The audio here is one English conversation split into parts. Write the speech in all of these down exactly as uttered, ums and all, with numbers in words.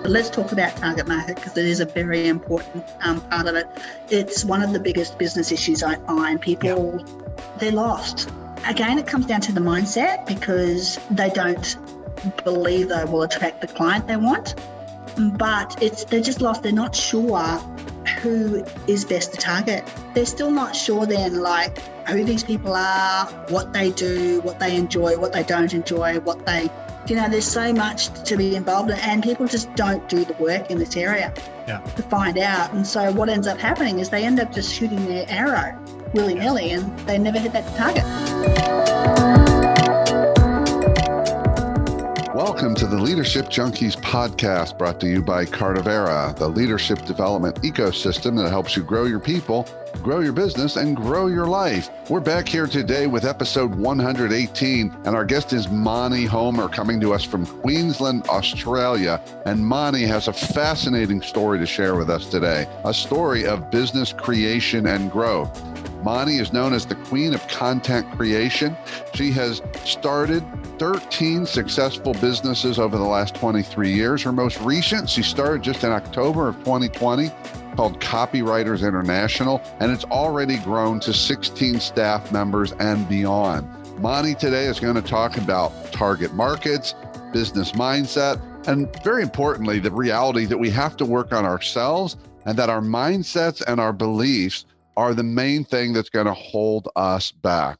But let's talk about target market because it is a very important um, part of it. It's one of the biggest business issues I find. People, yeah. they're lost. Again, it comes down to the mindset because they don't believe they will attract the client they want. But it's they're just lost. They're not sure who is best to target. They're still not sure then, like, who these people are, what they do, what they enjoy, what they don't enjoy, what they... You know, there's so much to be involved in, and people just don't do the work in this area yeah. to find out. And so what ends up happening is they end up just shooting their arrow willy-nilly and they never hit that target. Welcome to the Leadership Junkies podcast, brought to you by Cardivera, the leadership development ecosystem that helps you grow your people, grow your business, and grow your life. We're back here today with episode one hundred eighteen, and our guest is Mani Homer, coming to us from Queensland, Australia. And Mani has a fascinating story to share with us today, a story of business creation and growth. Mani is known as the Queen of Content Creation. She has started thirteen successful businesses over the last twenty-three years. Her most recent, she started just in October of twenty twenty, called Copywriters International, and it's already grown to sixteen staff members and beyond. Mani today is going to talk about target markets, business mindset, and very importantly, the reality that we have to work on ourselves and that our mindsets and our beliefs are the main thing that's going to hold us back.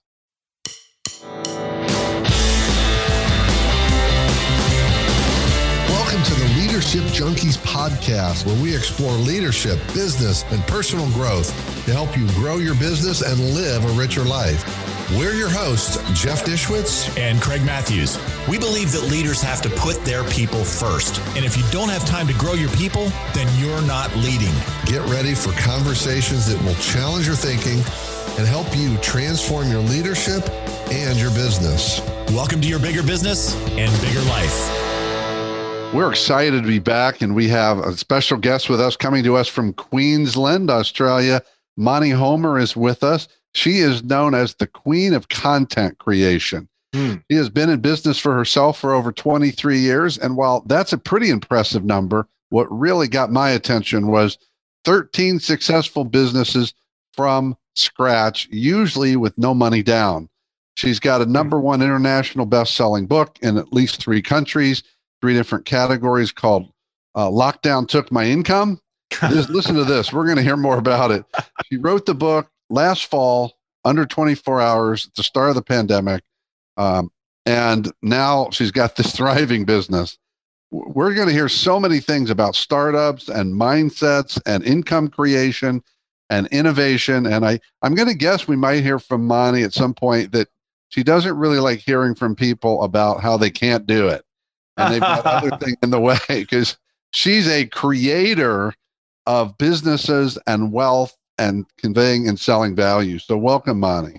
Welcome to the Leadership Junkies podcast, where we explore leadership, business, and personal growth to help you grow your business and live a richer life. We're your hosts, Jeff Dishwitz and Craig Matthews. We believe that leaders have to put their people first. And if you don't have time to grow your people, then you're not leading. Get ready for conversations that will challenge your thinking and help you transform your leadership and your business. Welcome to your bigger business and bigger life. We're excited to be back, and we have a special guest with us coming to us from Queensland, Australia. Mani Homer is with us. She is known as the Queen of Content Creation. Mm. She has been in business for herself for over twenty-three years. And while that's a pretty impressive number, what really got my attention was thirteen successful businesses from scratch, usually with no money down. She's got a number one international best-selling book in at least three countries, three different categories called uh, Lockdown Took My Income. This, listen to this. We're going to hear more about it. She wrote the book last fall, under twenty-four hours at the start of the pandemic. Um, and now she's got this thriving business. We're going to hear so many things about startups and mindsets and income creation and innovation. And I, I'm going to guess we might hear from Mani at some point that she doesn't really like hearing from people about how they can't do it. And they've got other things in the way, because she's a creator of businesses and wealth and conveying and selling value. So welcome, Mani.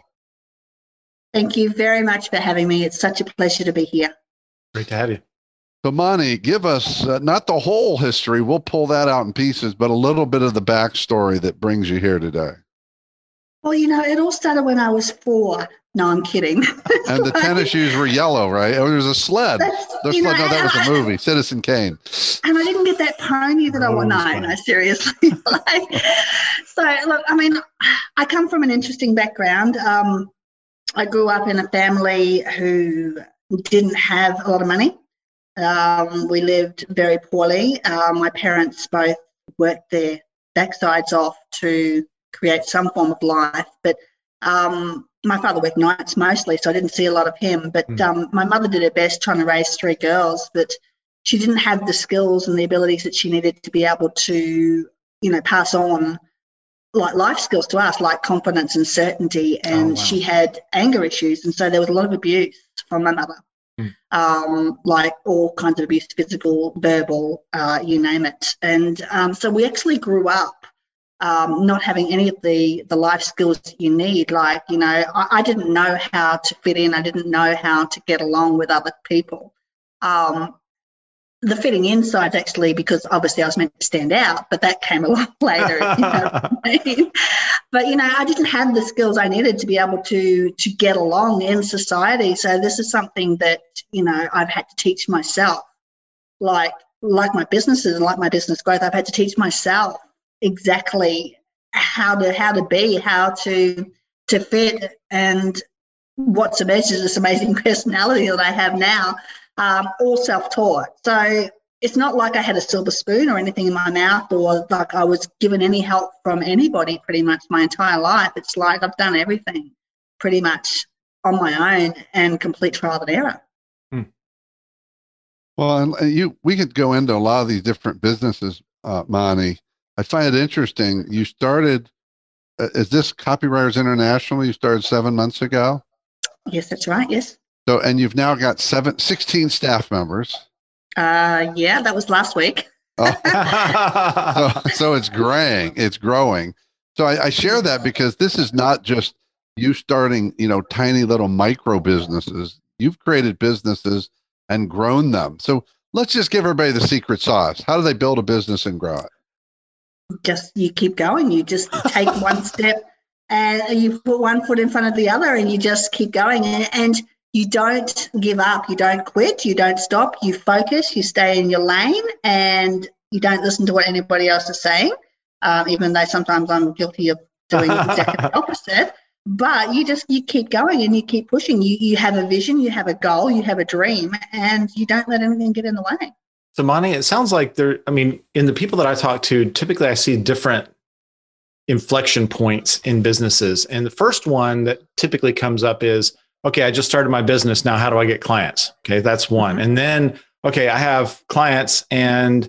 Thank you very much for having me. It's such a pleasure to be here. Great to have you. So Mani, give us uh, not the whole history, we'll pull that out in pieces, but a little bit of the backstory that brings you here today. Well, you know, it all started when I was four. No, I'm kidding. And the tennis shoes were yellow, right? Oh, there was a sled. The sled. Know, No, that was a movie, Citizen Kane. And I didn't get that pony that oh, I want. No, no, seriously. like, so, look, I mean, I come from an interesting background. Um, I grew up in a family who didn't have a lot of money. Um, we lived very poorly. Uh, my parents both worked their backsides off to create some form of life, but um, my father worked nights mostly, so I didn't see a lot of him. But mm. um, my mother did her best trying to raise three girls, but she didn't have the skills and the abilities that she needed to be able to, you know, pass on like life skills to us, like confidence and certainty. And oh, wow. She had anger issues, and so there was a lot of abuse from my mother, mm. um, like all kinds of abuse, physical, verbal, uh, you name it. And um, so we actually grew up Um, not having any of the, the life skills that you need. Like, you know, I, I didn't know how to fit in. I didn't know how to get along with other people. Um, the fitting in side's actually because obviously I was meant to stand out, but that came a lot later. You know what I mean? But, you know, I didn't have the skills I needed to be able to to get along in society. So this is something that, you know, I've had to teach myself. Like, like my businesses and like my business growth, I've had to teach myself exactly how to how to be, how to to fit, and what's emerged is this amazing personality that I have now, um, all self-taught. So it's not like I had a silver spoon or anything in my mouth, or like I was given any help from anybody pretty much my entire life. It's like I've done everything pretty much on my own and complete trial and error. Hmm. Well, and you, we could go into a lot of these different businesses, uh, Mani. I find it interesting. You started, uh, is this Copywriters International? You started seven months ago? Yes, that's right. Yes. So, and you've now got seven, sixteen staff members. Uh, yeah, that was last week. Oh. so, so it's growing, it's growing. So I, I share that because this is not just you starting, you know, tiny little micro businesses. You've created businesses and grown them. So let's just give everybody the secret sauce. How do they build a business and grow it? Just, you keep going. You just take one step and you put one foot in front of the other and you just keep going. And, and you don't give up. You don't quit. You don't stop. You focus. You stay in your lane and you don't listen to what anybody else is saying, um, even though sometimes I'm guilty of doing exactly the opposite. But you just, you keep going and you keep pushing. You you have a vision, you have a goal, you have a dream, and you don't let anything get in the way. So Mani, it sounds like there, I mean, in the people that I talk to, typically I see different inflection points in businesses. And the first one that typically comes up is, okay, I just started my business. Now, how do I get clients? Okay, that's one. Mm-hmm. And then, okay, I have clients and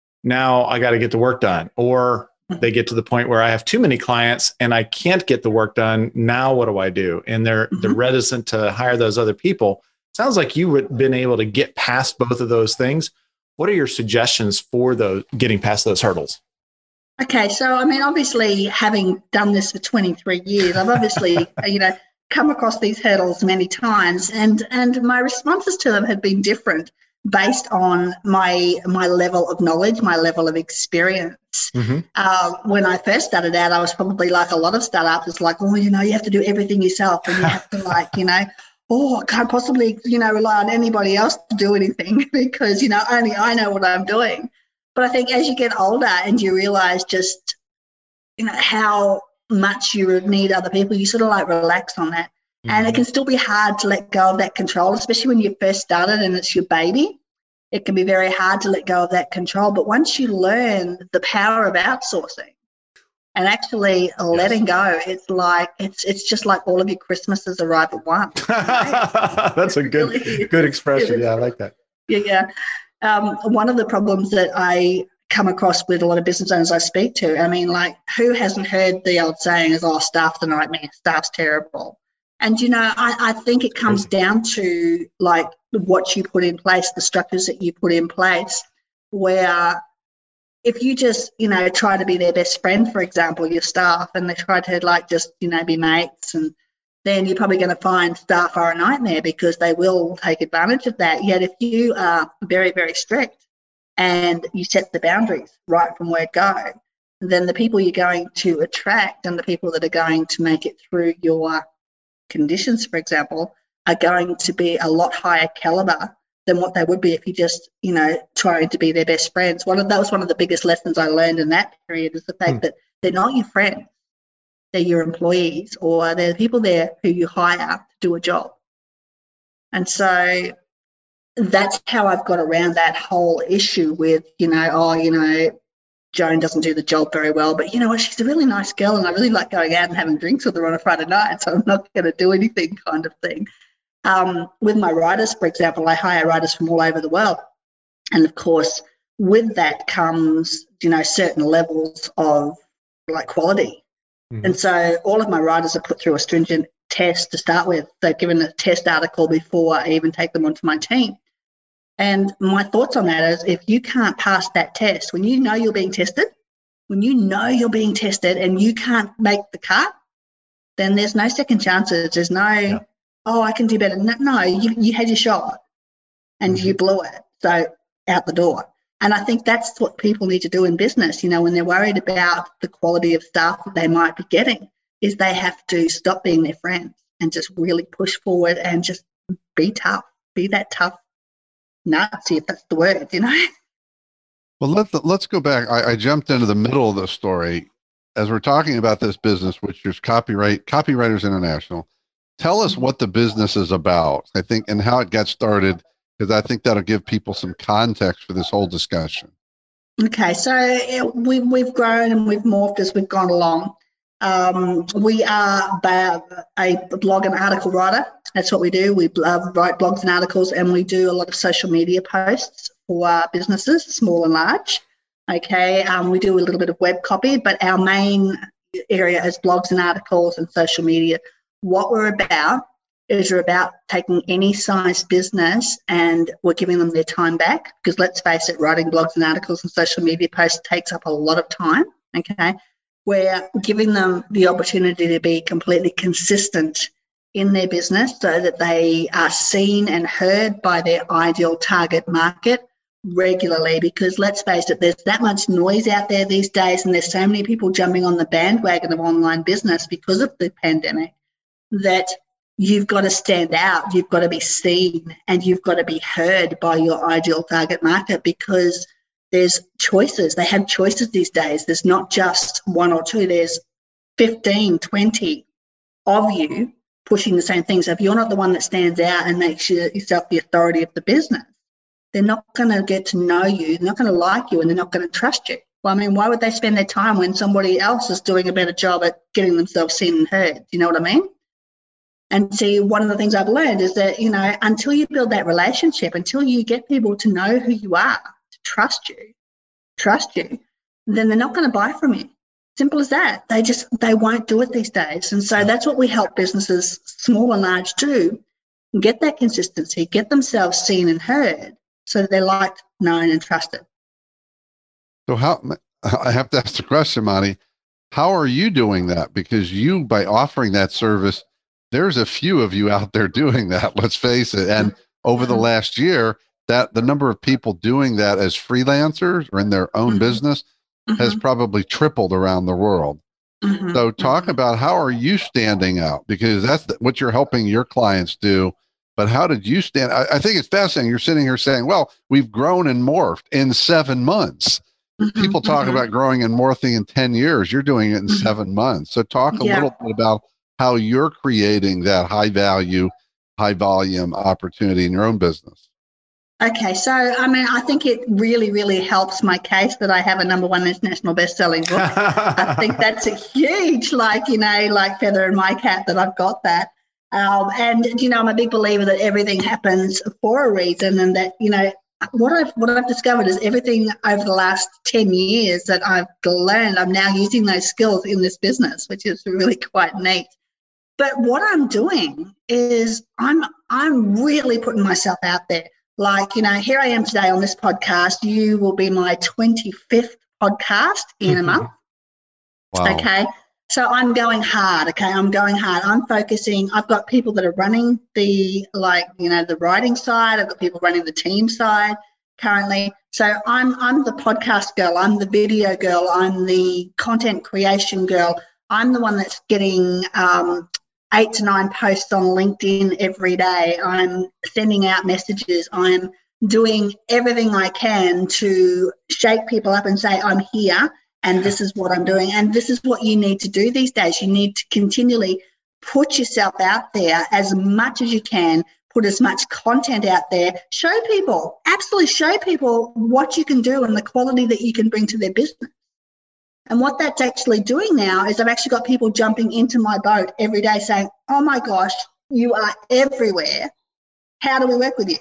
now I got to get the work done. Or they get to the point where I have too many clients and I can't get the work done. Now, what do I do? And they're mm-hmm. they're reticent to hire those other people. Sounds like you've been able to get past both of those things. What are your suggestions for those getting past those hurdles? Okay, so I mean, obviously, having done this for twenty-three years, I've obviously, you know, come across these hurdles many times, and and my responses to them have been different based on my my level of knowledge, my level of experience. Mm-hmm. Uh, when I first started out, I was probably like a lot of startups. It's like, oh, you know, you have to do everything yourself, and you have to like, you know, oh, I can't possibly, you know, rely on anybody else to do anything because, you know, only I know what I'm doing. But I think as you get older and you realize just, you know, how much you need other people, you sort of like relax on that. Mm-hmm. And it can still be hard to let go of that control, especially when you first started and it's your baby. It can be very hard to let go of that control. But once you learn the power of outsourcing and actually yes. letting go, it's like it's it's just like all of your Christmases arrive at once. Right? That's a good really, good expression. Yeah, I like that. Yeah, yeah. Um, one of the problems that I come across with a lot of business owners I speak to, I mean, like, who hasn't heard the old saying is, oh, staff's a nightmare, staff's terrible. And, you know, I, I think it comes down to, like, what you put in place, the structures that you put in place, where if you just, you know, try to be their best friend, for example, your staff, and they try to, like, just, you know, be mates, and then you're probably going to find staff are a nightmare because they will take advantage of that. Yet if you are very, very strict and you set the boundaries right from word go, then the people you're going to attract and the people that are going to make it through your conditions, for example, are going to be a lot higher caliber than what they would be if you just, you know, trying to be their best friends. One of that was one of the biggest lessons I learned in that period, is the fact mm. that they're not your friends. They're your employees, or they're the people there who you hire to do a job. And so that's how I've got around that whole issue with, you know, oh, you know, Joan doesn't do the job very well, but you know what, she's a really nice girl and I really like going out and having drinks with her on a Friday night, so I'm not going to do anything kind of thing. Um, with my writers, for example, I hire writers from all over the world. And of course, with that comes, you know, certain levels of like quality. Mm-hmm. And so all of my writers are put through a stringent test to start with. They're given a test article before I even take them onto my team. And my thoughts on that is, if you can't pass that test, when you know you're being tested, when you know you're being tested and you can't make the cut, then there's no second chances. There's no, yeah. oh, I can do better. No, no you, you had your shot and mm-hmm. you blew it. So out the door. And I think that's what people need to do in business, you know, when they're worried about the quality of stuff that they might be getting, is they have to stop being their friends and just really push forward and just be tough, be that tough Nazi, if that's the word, you know. Well, let, let's go back. I, I jumped into the middle of the story as we're talking about this business, which is copyright, Copywriters International. Tell us what the business is about, I think, and how it got started, because I think that'll give people some context for this whole discussion. Okay, so it, we, we've grown and we've morphed as we've gone along. Um, we are a blog and article writer. That's what we do. We uh, write blogs and articles, and we do a lot of social media posts for uh, businesses, small and large. Okay, um, we do a little bit of web copy, but our main area is blogs and articles and social media. What we're about is we're about taking any size business and we're giving them their time back, because let's face it, writing blogs and articles and social media posts takes up a lot of time. Okay. We're giving them the opportunity to be completely consistent in their business so that they are seen and heard by their ideal target market regularly, because let's face it, there's that much noise out there these days, and there's so many people jumping on the bandwagon of online business because of the pandemic, that you've got to stand out, you've got to be seen, and you've got to be heard by your ideal target market, because there's choices. They have choices these days. There's not just one or two. There's fifteen, twenty of you pushing the same things. So if you're not the one that stands out and makes yourself the authority of the business, they're not going to get to know you, they're not going to like you, and they're not going to trust you. Well, I mean, why would they spend their time when somebody else is doing a better job at getting themselves seen and heard? Do you know what I mean? And see, one of the things I've learned is that, you know, until you build that relationship, until you get people to know who you are, trust you, trust you, then they're not going to buy from you. Simple as that. They just, they won't do it these days. And so that's what we help businesses, small and large, do. Get that consistency, get themselves seen and heard so that they're liked, known, and trusted. So how, I have to ask the question, Monty, how are you doing that? Because you, by offering that service, there's a few of you out there doing that, let's face it. And over the last year, that the number of people doing that as freelancers or in their own mm-hmm. business mm-hmm. has probably tripled around the world. Mm-hmm. So talk mm-hmm. about how are you standing out, because that's the, what you're helping your clients do. But how did you stand? I, I think it's fascinating. You're sitting here saying, well, we've grown and morphed in seven months. Mm-hmm. People talk mm-hmm. about growing and morphing in ten years. You're doing it in mm-hmm. seven months. So talk a yeah. little bit about how you're creating that high value, high volume opportunity in your own business. Okay, so I mean, I think it really, really helps my case that I have a number one international best-selling book. I think that's a huge, like, you know, like feather in my cap that I've got that. Um, and, you know, I'm a big believer that everything happens for a reason, and that, you know, what I've, what I've discovered is everything over the last ten years that I've learned, I'm now using those skills in this business, which is really quite neat. But what I'm doing is I'm I'm really putting myself out there. Like, you know, here I am today on this podcast. You will be my twenty-fifth podcast in a month. Wow. Okay. So I'm going hard. Okay. I'm going hard. I'm focusing. I've got people that are running the, like, you know, the writing side. I've got people running the team side currently. So I'm, I'm the podcast girl. I'm the video girl. I'm the content creation girl. I'm the one that's getting, um, eight to nine posts on LinkedIn every day. I'm sending out messages. I'm doing everything I can to shake people up and say, I'm here and this is what I'm doing. And this is what you need to do these days. You need to continually put yourself out there as much as you can, put as much content out there, show people, absolutely show people what you can do and the quality that you can bring to their business. And what that's actually doing now is I've actually got people jumping into my boat every day saying, oh my gosh, you are everywhere. How do we work with you?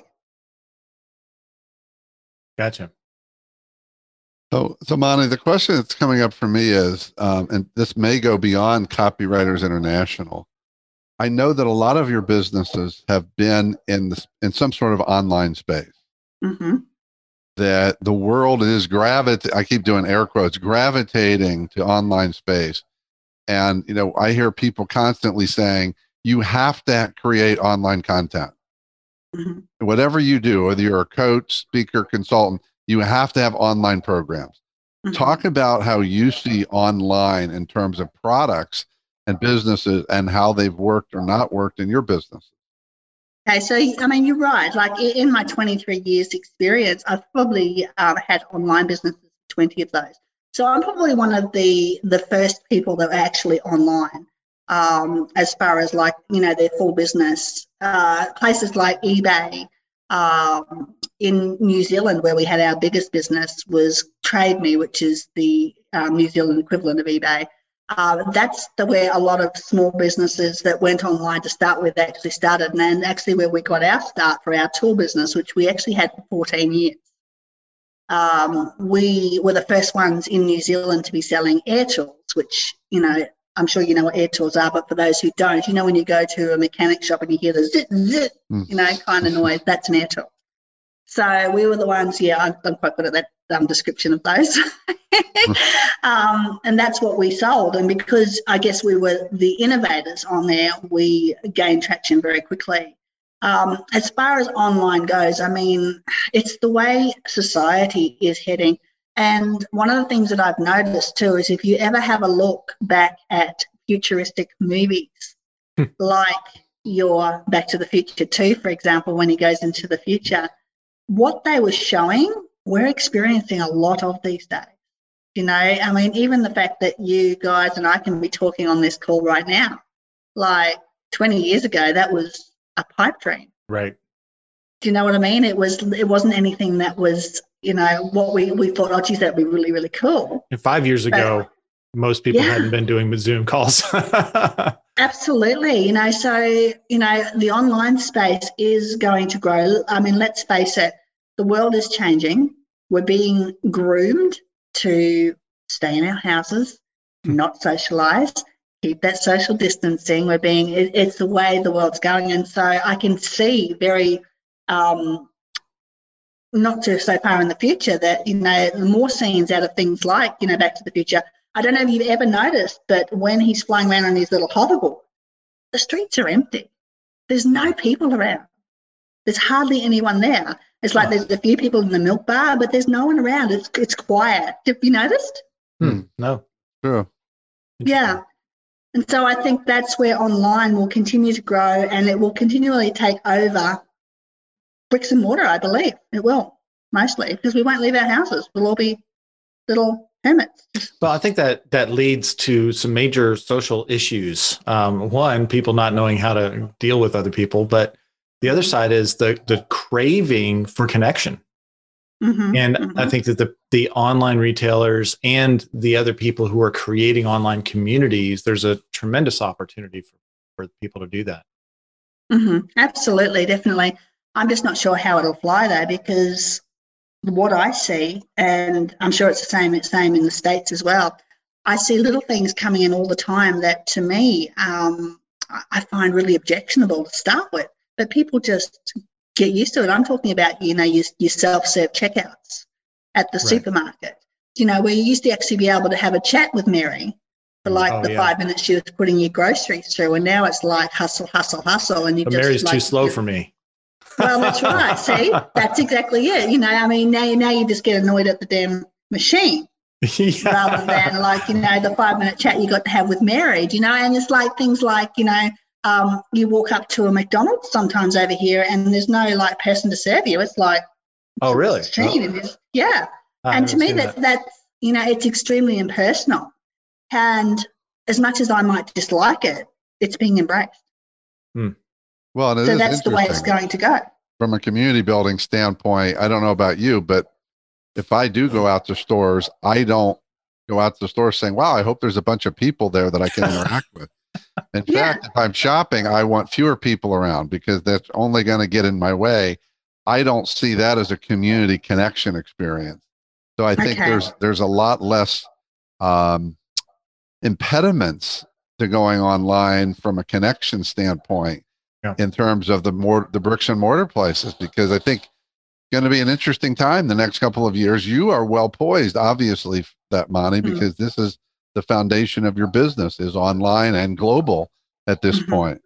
Gotcha. So, so Monty, the question that's coming up for me is, um, and this may go beyond Copywriters International. I know that a lot of your businesses have been in this, in some sort of online space. Mm-hmm. That the world is gravitating, I keep doing air quotes, gravitating to online space. And, you know, I hear people constantly saying, you have to create online content. Mm-hmm. Whatever you do, whether you're a coach, speaker, consultant, you have to have online programs. Mm-hmm. Talk about how you see online in terms of products and businesses and how they've worked or not worked in your business. Okay, so I mean, you're right. Like in my twenty-three years experience, I've probably uh, had online businesses, twenty of those. So I'm probably one of the the first people that were actually online, um, as far as like, you know, their full business. Uh, places like eBay um, in New Zealand, where we had our biggest business, was TradeMe, which is the um, New Zealand equivalent of eBay. Uh, that's the where a lot of small businesses that went online to start with actually started, and then actually where we got our start for our tool business, which we actually had for fourteen years. Um, we were the first ones in New Zealand to be selling air tools, which, you know, I'm sure you know what air tools are, but for those who don't, you know, when you go to a mechanic shop and you hear the zit, zit, you know, kind of noise, that's an air tool. So we were the ones, yeah, I'm, I'm quite good at that um, description of those. um, and that's what we sold. And because I guess we were the innovators on there, we gained traction very quickly. Um, as far as online goes, I mean, it's the way society is heading. And one of the things that I've noticed too is if you ever have a look back at futuristic movies, like your Back to the Future two, for example, when he goes into the future, what they were showing, we're experiencing a lot of these days. You know, I mean, even the fact that you guys and I can be talking on this call right now, like twenty years ago, that was a pipe dream. Right. Do you know what I mean? It was, it wasn't anything that was, you know, what we, we thought, oh, geez, that'd be really, really cool. And five years ago, but, most people yeah. hadn't been doing Zoom calls. Absolutely. You know, so, you know, the online space is going to grow. I mean, let's face it, the world is changing. We're being groomed to stay in our houses, not socialize, keep that social distancing. We're being, it, it's the way the world's going. And so I can see very, um, not too so far in the future that, you know, more scenes out of things like, you know, Back to the Future. I don't know if you've ever noticed, but when he's flying around on his little hoverboard, the streets are empty. There's no people around. There's hardly anyone there. It's like there's a few people in the milk bar, but there's no one around. It's it's quiet. Have you noticed? Hmm. No. Sure. Yeah. And so I think that's where online will continue to grow, and it will continually take over bricks and mortar, I believe. It will, mostly, because we won't leave our houses. We'll all be little hermits. Well, I think that that leads to some major social issues. Um, one, people not knowing how to deal with other people, but the other side is the the craving for connection. Mm-hmm, and mm-hmm. I think that the the online retailers and the other people who are creating online communities, there's a tremendous opportunity for, for people to do that. Mm-hmm. Absolutely, definitely. I'm just not sure how it'll fly though, because what I see, and I'm sure it's the same, same in the States as well, I see little things coming in all the time that to me, um, I find really objectionable to start with, but people just get used to it. I'm talking about, you know, your, your self-serve checkouts at the right. supermarket, you know, where you used to actually be able to have a chat with Mary for like oh, the yeah. five minutes she was putting your groceries through, and now it's like hustle, hustle, hustle. And you but just Mary's like, too slow for me. Well, that's right. See, that's exactly it. You know, I mean, now, now you just get annoyed at the damn machine yeah. rather than like, you know, the five minute chat you got to have with Mary, do you know? And it's like things like, you know, um, you walk up to a McDonald's sometimes over here and there's no like person to serve you. It's like, oh, really? Machine. Oh. And yeah. I and to me, that, that that's, you know, it's extremely impersonal. And as much as I might dislike it, it's being embraced. Hmm. Well, so that's the way it's going to go. From a community building standpoint, I don't know about you, but if I do go out to stores, I don't go out to the store saying, wow, I hope there's a bunch of people there that I can interact with. In yeah. fact, if I'm shopping, I want fewer people around because that's only going to get in my way. I don't see that as a community connection experience. So I think okay. there's there's a lot less um, impediments to going online from a connection standpoint. Yeah. In terms of the more the bricks and mortar places, because I think it's going to be an interesting time the next couple of years. You are well poised, obviously, that Monty, mm-hmm. because this is the foundation of your business is online and global at this mm-hmm. point.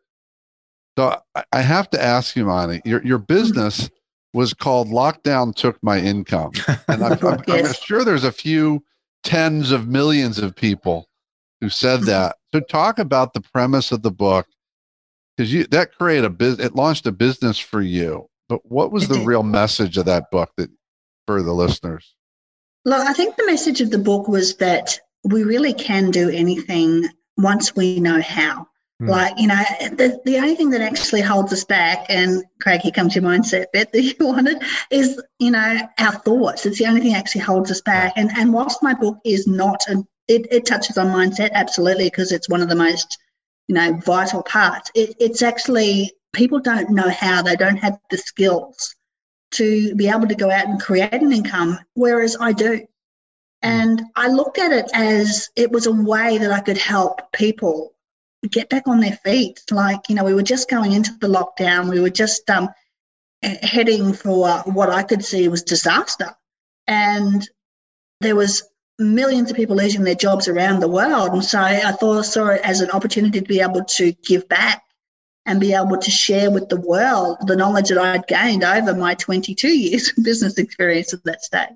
So I, I have to ask you, Monty, your your business was called Lockdown Took My Income, and I'm, I'm, yes. I'm sure there's a few tens of millions of people who said that. So talk about the premise of the book. because you that created a business, it launched a business for you. But what was the real message of that book that for the listeners? Look, I think the message of the book was that we really can do anything once we know how. Mm. Like, you know, the, the only thing that actually holds us back, and Craig, here comes your mindset bit that you wanted, is, you know, our thoughts. It's the only thing that actually holds us back. And and whilst my book is not, a, it, it touches on mindset, absolutely, because it's one of the most, you know, vital parts. It, it's actually, people don't know how, they don't have the skills to be able to go out and create an income, whereas I do. And I looked at it as it was a way that I could help people get back on their feet. Like, you know, we were just going into the lockdown. We were just um, heading for what I could see was disaster. And there was millions of people losing their jobs around the world. And so I thought I saw it as an opportunity to be able to give back and be able to share with the world the knowledge that I'd gained over my twenty-two years of business experience at that stage.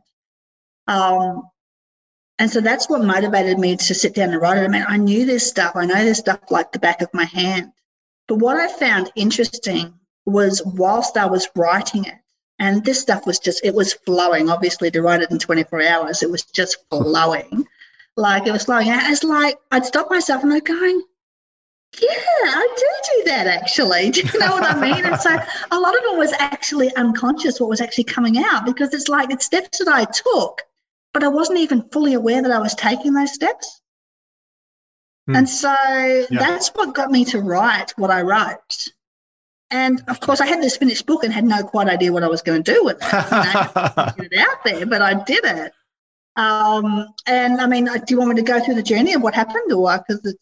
Um, and so that's what motivated me to sit down and write it. I mean, I knew this stuff. I know this stuff like the back of my hand. But what I found interesting was whilst I was writing it, and this stuff was just, it was flowing, obviously, to write it in twenty-four hours. It was just flowing. Like, it was flowing out. It's like I'd stop myself and I'd going, yeah, I do do that actually. Do you know what I mean? And so a lot of it was actually unconscious, what was actually coming out, because it's like it's steps that I took, but I wasn't even fully aware that I was taking those steps. Hmm. And so yeah. That's what got me to write what I wrote. And of course, I had this finished book and had no quite idea what I was going to do with it. You know, I get it out there, but I did it. Um, and I mean, do you want me to go through the journey of what happened, or because it's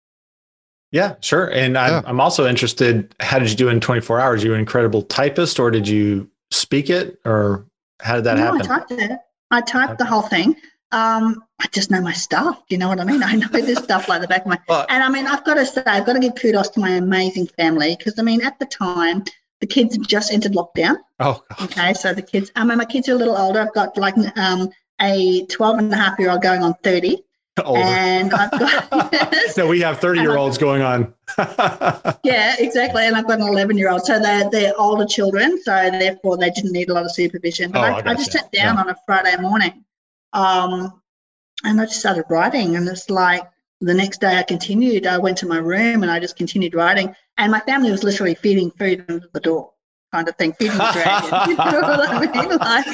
Yeah, sure. And I'm, yeah. I'm also interested, how did you do in twenty-four hours? You an incredible typist, or did you speak it, or how did that no, happen? I typed it. I typed okay. the whole thing. Um, I just know my stuff. Do you know what I mean? I know this stuff like the back of my well, and I mean, I've got to say, I've got to give kudos to my amazing family, because I mean, at the time, the kids had just entered lockdown. Oh, God. Okay. So the kids, I mean, my kids are a little older. I've got like um, a twelve and a half year old going on thirty. Older. And I've got yes. No, we have thirty year olds going on. Yeah, exactly. And I've got an eleven year old. So they're they're older children, so therefore they didn't need a lot of supervision. But oh, I, I, I just sat down yeah. on a Friday morning, um, and I just started writing. And it's like the next day I continued. I went to my room and I just continued writing. And my family was literally feeding food under the door, kind of thing, feeding the dragon. You know what I mean? Like,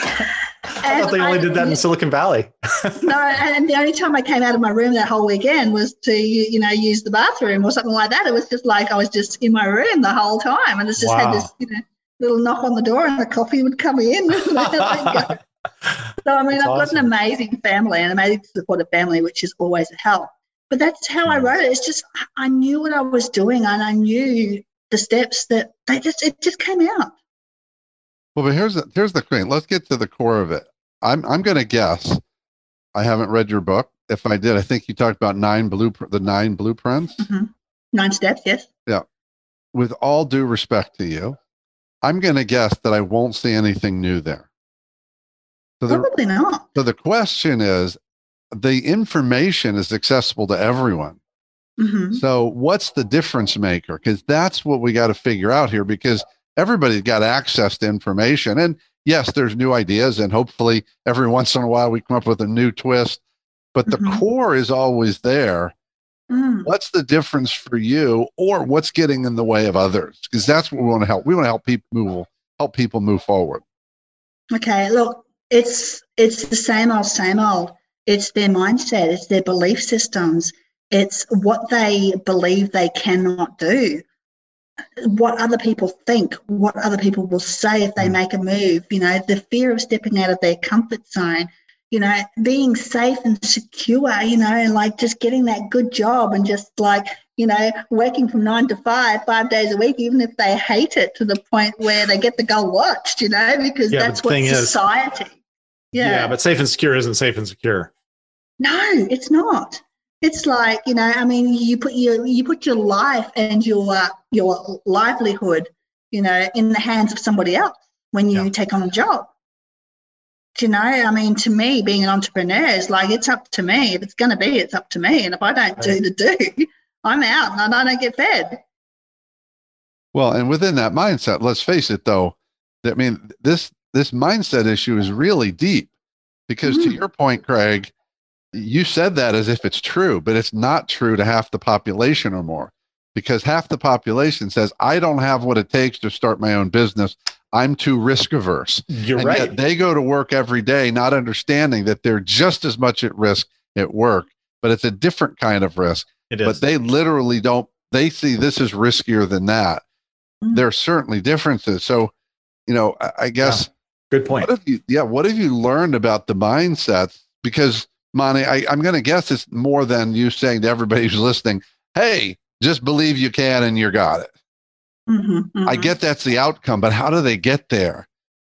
I thought they only I, did that in Silicon Valley. No, and the only time I came out of my room that whole weekend was to, you know, use the bathroom or something like that. It was just like I was just in my room the whole time, and it's just wow. had this, you know, little knock on the door, and the coffee would come in. So I mean, that's I've awesome. got an amazing family, an amazing supportive family, which is always a help. But that's how I wrote it. It's just I knew what I was doing, and I knew the steps that they just it just came out. Well, but here's the, here's the thing. Let's get to the core of it. I'm I'm going to guess. I haven't read your book. If I did, I think you talked about nine blueprint, the nine blueprints. Mm-hmm. Nine steps, yes. Yeah. With all due respect to you, I'm going to guess that I won't see anything new there. So Probably the, not. So the question is, the information is accessible to everyone. Mm-hmm. So what's the difference maker? Because that's what we got to figure out here, because everybody's got access to information. And yes, there's new ideas, and hopefully every once in a while we come up with a new twist, but the mm-hmm. core is always there. Mm. What's the difference for you, or what's getting in the way of others? Because that's what we want to help. We want to help people move, help people move forward. Okay, look, it's it's the same old, same old. It's their mindset. It's their belief systems. It's what they believe they cannot do. What other people think, what other people will say if they make a move, you know, the fear of stepping out of their comfort zone, you know, being safe and secure, you know, and like just getting that good job and just like, you know, working from nine to five, five days a week, even if they hate it to the point where they get the goal watched, you know, because yeah, that's what society. Is, yeah. yeah, but safe and secure isn't safe and secure. No, it's not. It's like, you know, I mean, you put your you put your life and your uh, your livelihood, you know, in the hands of somebody else when you yeah. take on a job. Do you know, I mean, to me, being an entrepreneur is like, it's up to me. If it's going to be, it's up to me. And if I don't right. do the do, I'm out and I don't get fed. Well, and within that mindset, let's face it, though, I mean, this this mindset issue is really deep because mm. to your point, Craig, you said that as if it's true, but it's not true to half the population or more, because half the population says, I don't have what it takes to start my own business. I'm too risk averse. You're and right. Yet they go to work every day, not understanding that they're just as much at risk at work, but it's a different kind of risk. It is. But they literally don't, they see this is riskier than that. Mm. There are certainly differences. So, you know, I, I guess. Yeah. Good point. What have you, yeah. What have you learned about the mindsets? Because Monty, I, I'm going to guess it's more than you saying to everybody who's listening, hey, just believe you can and you got it. Mm-hmm, mm-hmm. I get that's the outcome, but how do they get there?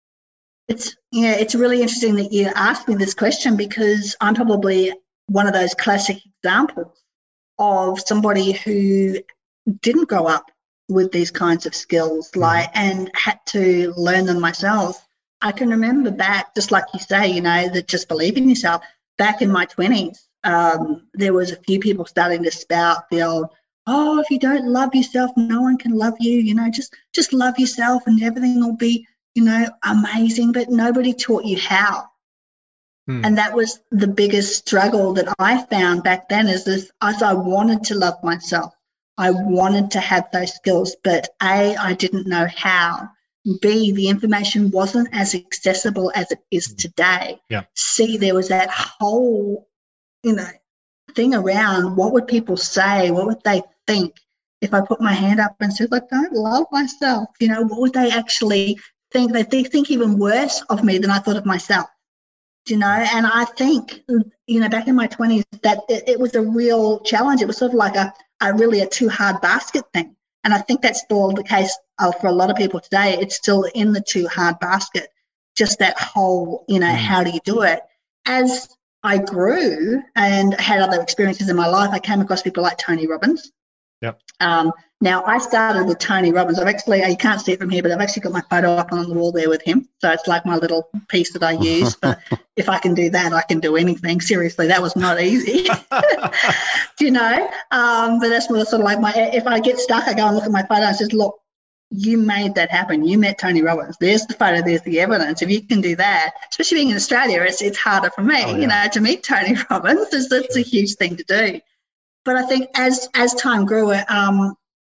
It's, yeah, it's really interesting that you asked me this question, because I'm probably one of those classic examples of somebody who didn't grow up with these kinds of skills, mm-hmm. like, and had to learn them myself. I can remember back, just like you say, you know, that just believe in yourself. Back in my twenties, um, there was a few people starting to spout the old, oh, if you don't love yourself, no one can love you, you know, just just love yourself and everything will be, you know, amazing. But nobody taught you how. Hmm. And that was the biggest struggle that I found back then, is this, as I wanted to love myself. I wanted to have those skills, but A, I didn't know how. B, the information wasn't as accessible as it is today. Yeah. C, there was that whole, you know, thing around what would people say, what would they think if I put my hand up and said, I don't love myself, you know, what would they actually think? They think, think even worse of me than I thought of myself, you know. And I think, you know, back in my twenties, that it, it was a real challenge. It was sort of like a, a really a too hard basket thing. And I think that's still the case uh, for a lot of people today. It's still in the too hard basket, just that whole, you know, mm. how do you do it? As I grew and had other experiences in my life, I came across people like Tony Robbins. Yep. Um, now, I started with Tony Robbins. I've actually, you can't see it from here, but I've actually got my photo up on the wall there with him. So it's like my little piece that I use. But if I can do that, I can do anything. Seriously, that was not easy. Do you know? Um, but that's more sort of like my, if I get stuck, I go and look at my photo and says, look, you made that happen. You met Tony Robbins. There's the photo. There's the evidence. If you can do that, especially being in Australia, it's it's harder for me, oh, yeah. you know, to meet Tony Robbins. It's, it's sure. a huge thing to do. But I think as as time grew, um,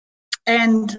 and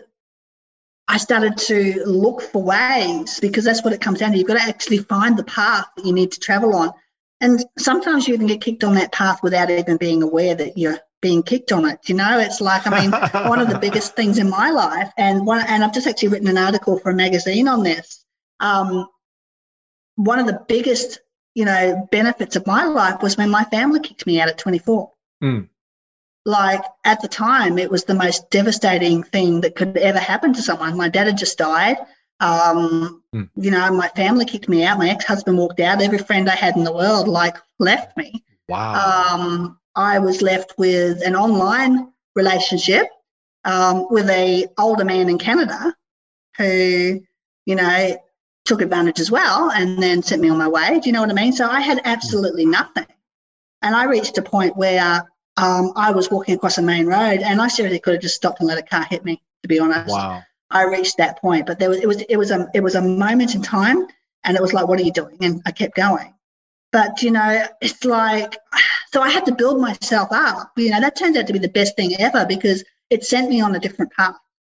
I started to look for ways, because that's what it comes down to. You've got to actually find the path that you need to travel on. And sometimes you even get kicked on that path without even being aware that you're being kicked on it. You know, it's like, I mean, one of the biggest things in my life, and one, and I've just actually written an article for a magazine on this. Um, one of the biggest, you know, benefits of my life was when my family kicked me out at twenty-four. Mm. Like, at the time, it was the most devastating thing that could ever happen to someone. My dad had just died. Um, mm. You know, my family kicked me out. My ex-husband walked out. Every friend I had in the world, like, left me. Wow. Um, I was left with an online relationship um, with a older man in Canada who, you know, took advantage as well and then sent me on my way. Do you know what I mean? So I had absolutely nothing. And I reached a point where um, I was walking across a main road and I seriously could have just stopped and let a car hit me, to be honest. Wow. I reached that point, but there was, it was, it was a, it was a moment in time, and it was like, what are you doing? And I kept going. But, you know, it's like, so I had to build myself up. You know, that turned out to be the best thing ever, because it sent me on a different path.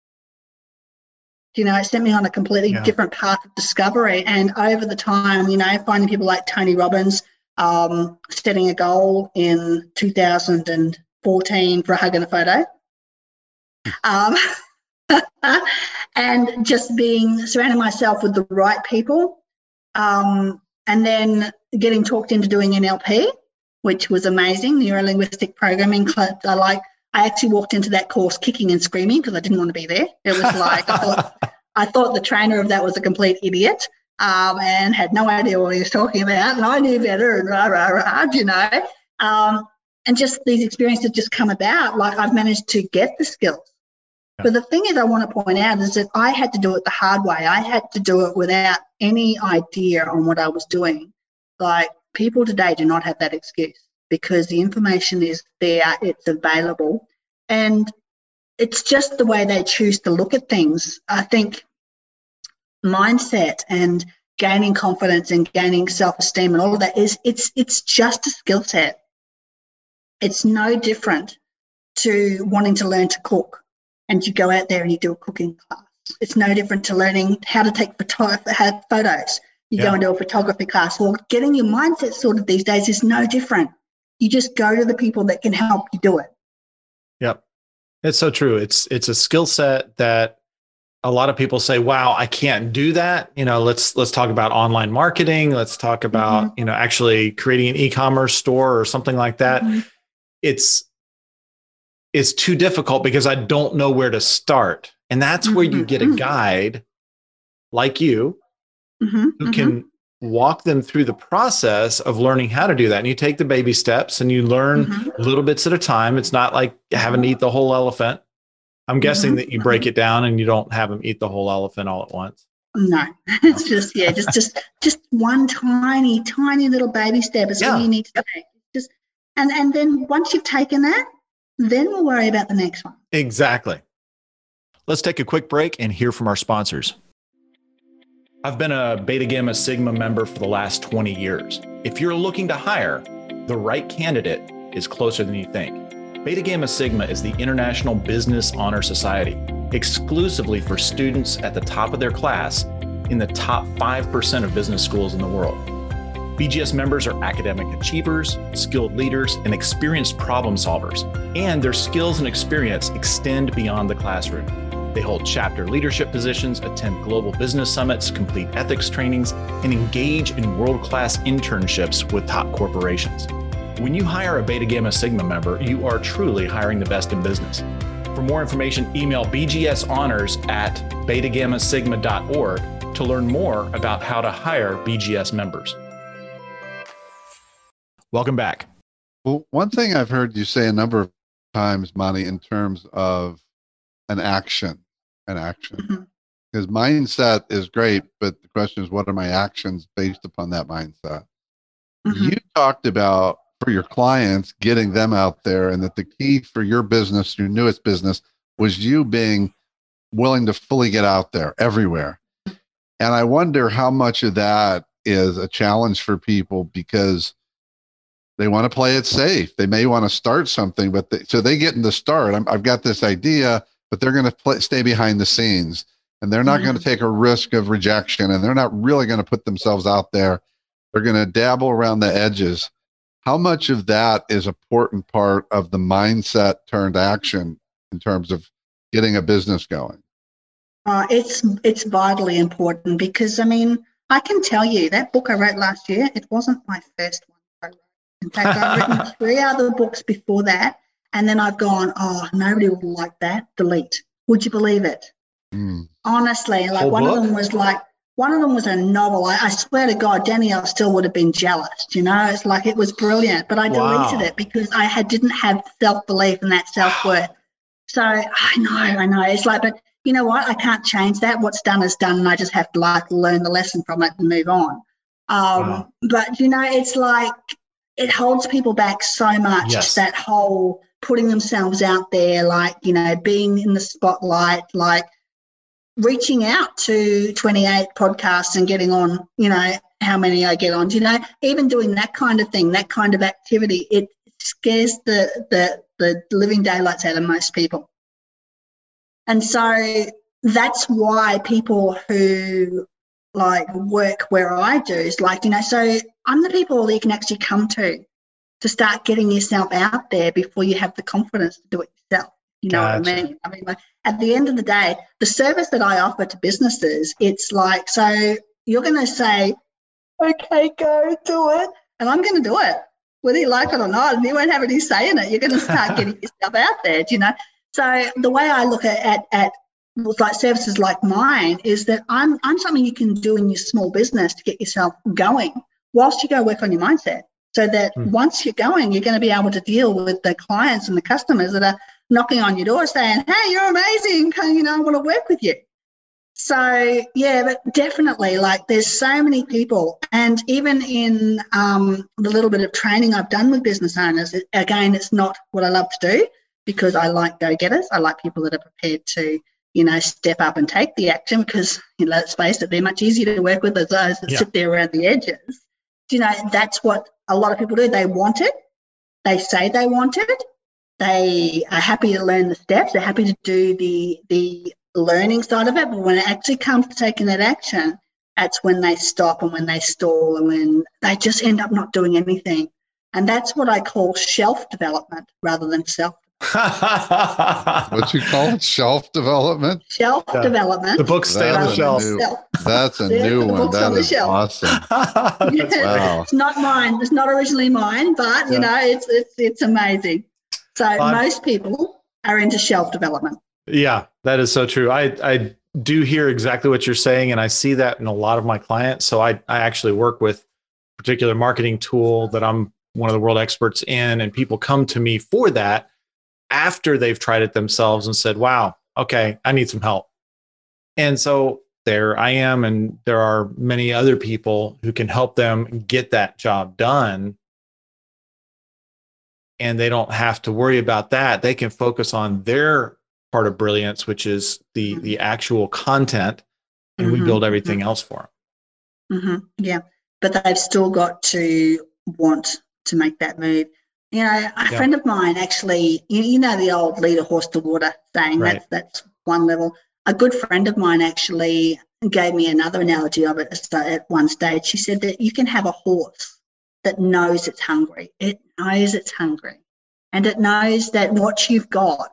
You know, it sent me on a completely yeah. different path of discovery. And over the time, you know, finding people like Tony Robbins, um, setting a goal in two thousand fourteen for a hug and a photo. Um, and just being, surrounding myself with the right people. Um, and then getting talked into doing N L P, which was amazing, neuro-linguistic programming. I like, I actually walked into that course kicking and screaming because I didn't want to be there. It was like, I thought, I thought the trainer of that was a complete idiot um, and had no idea what he was talking about, and I knew better and rah, rah, rah, you know. Um, and just these experiences just come about, like I've managed to get the skills. Yeah. But the thing is, I want to point out is that I had to do it the hard way. I had to do it without any idea on what I was doing. Like, people today do not have that excuse because the information is there, it's available. And it's just the way they choose to look at things. I think mindset and gaining confidence and gaining self-esteem and all of that is it's it's just a skill set. It's no different to wanting to learn to cook and you go out there and you do a cooking class. It's no different to learning how to take photo- have photos. You yeah. go into a photography class. Well, getting your mindset sorted these days is no different. You just go to the people that can help you do it. Yep. It's so true. It's it's a skill set that a lot of people say, wow, I can't do that. You know, let's let's talk about online marketing. Let's talk about, mm-hmm. you know, actually creating an e-commerce store or something like that. Mm-hmm. It's it's too difficult because I don't know where to start. And that's mm-hmm. where you get a guide like you mm-hmm. who can mm-hmm. walk them through the process of learning how to do that. And you take the baby steps and you learn mm-hmm. little bits at a time. It's not like having to eat the whole elephant. I'm guessing mm-hmm. that you break it down and you don't have them eat the whole elephant all at once. No, it's just, yeah, just, just, just one tiny, tiny little baby step is yeah. all you need to take. Just, and, and then once you've taken that, then we'll worry about the next one. Exactly. Let's take a quick break and hear from our sponsors. I've been a Beta Gamma Sigma member for the last twenty years. If you're looking to hire, the right candidate is closer than you think. Beta Gamma Sigma is the International Business Honor Society, exclusively for students at the top of their class in the top five percent of business schools in the world. B G S members are academic achievers, skilled leaders, and experienced problem solvers, and their skills and experience extend beyond the classroom. They hold chapter leadership positions, attend global business summits, complete ethics trainings, and engage in world-class internships with top corporations. When you hire a Beta Gamma Sigma member, you are truly hiring the best in business. For more information, email b g s honors at beta gamma sigma dot org to learn more about how to hire B G S members. Welcome back. Well, one thing I've heard you say a number of times, Monty, in terms of an action, an action. Mm-hmm. Because mindset is great, but the question is, what are my actions based upon that mindset? Mm-hmm. You talked about, for your clients, getting them out there, and that the key for your business, your newest business, was you being willing to fully get out there everywhere. And I wonder how much of that is a challenge for people because they want to play it safe. They may want to start something, but they, so they get in the start. I'm, I've got this idea, but they're going to play, stay behind the scenes, and they're not mm-hmm. going to take a risk of rejection, and they're not really going to put themselves out there. They're going to dabble around the edges. How much of that is an important part of the mindset turned action in terms of getting a business going? Uh, it's it's vitally important because, I mean, I can tell you that book I wrote last year, it wasn't my first one I wrote. In fact, I've written three other books before that, and then I've gone, oh, nobody will like that, delete. Would you believe it? Mm. Honestly, like Whole one book? of them was like, One of them was a novel. I, I swear to God, Danielle still would have been jealous. You know, it's like it was brilliant, but I deleted wow. it because I had didn't have self-belief and that self-worth. So I know, I know. It's like, but you know what? I can't change that. What's done is done, and I just have to like learn the lesson from it and move on. Um, wow. But you know, it's like it holds people back so much. Yes. That whole putting themselves out there, like you know, being in the spotlight, like. Reaching out to twenty-eight podcasts and getting on, you know, how many I get on, you know, even doing that kind of thing, that kind of activity, it scares the, the, the living daylights out of most people. And so that's why people who like work where I do is like, you know, so I'm the people that you can actually come to, to start getting yourself out there before you have the confidence to do it yourself. You know gotcha. what I mean? I mean, like at the end of the day, the service that I offer to businesses, it's like, so you're going to say, okay, go do it. And I'm going to do it, whether you like it or not. And you won't have any say in it. You're going to start getting yourself out there, do you know? So the way I look at, at, at like services like mine is that I'm, I'm something you can do in your small business to get yourself going whilst you go work on your mindset. So that hmm. once you're going, you're going to be able to deal with the clients and the customers that are knocking on your door saying, hey, you're amazing, you know, I want to work with you. So, yeah, but definitely, like, there's so many people. And even in um, the little bit of training I've done with business owners, it, again, it's not what I love to do, because I like go-getters. I like people that are prepared to, you know, step up and take the action because, you know, let's face it, they're much easier to work with than those that yeah. sit there around the edges. You know, that's what a lot of people do. They want it. They say they want it. They are happy to learn the steps. They're happy to do the the learning side of it. But when it actually comes to taking that action, that's when they stop and when they stall and when they just end up not doing anything. And that's what I call shelf development rather than self. What you call it? Shelf development? Shelf yeah. development. The books stay on the shelf. New, that's a new one. That is awesome. Yeah. Wow. It's not mine. It's not originally mine, but you yeah. know, it's it's it's amazing. So um, most people are into shelf development. Yeah, that is so true. I I do hear exactly what you're saying, and I see that in a lot of my clients. So I I actually work with a particular marketing tool that I'm one of the world experts in, and people come to me for that after they've tried it themselves and said, wow, okay, I need some help. And so there I am, and there are many other people who can help them get that job done. And they don't have to worry about that. They can focus on their part of brilliance, which is the, mm-hmm. the actual content, and mm-hmm. we build everything mm-hmm. else for them. Mm-hmm. Yeah, but they've still got to want to make that move. You know, a yeah. friend of mine actually, you, you know, the old lead a horse to water saying, right. that's, that's one level. A good friend of mine actually gave me another analogy of it at one stage. She said that you can have a horse that knows it's hungry. It knows it's hungry. And it knows that what you've got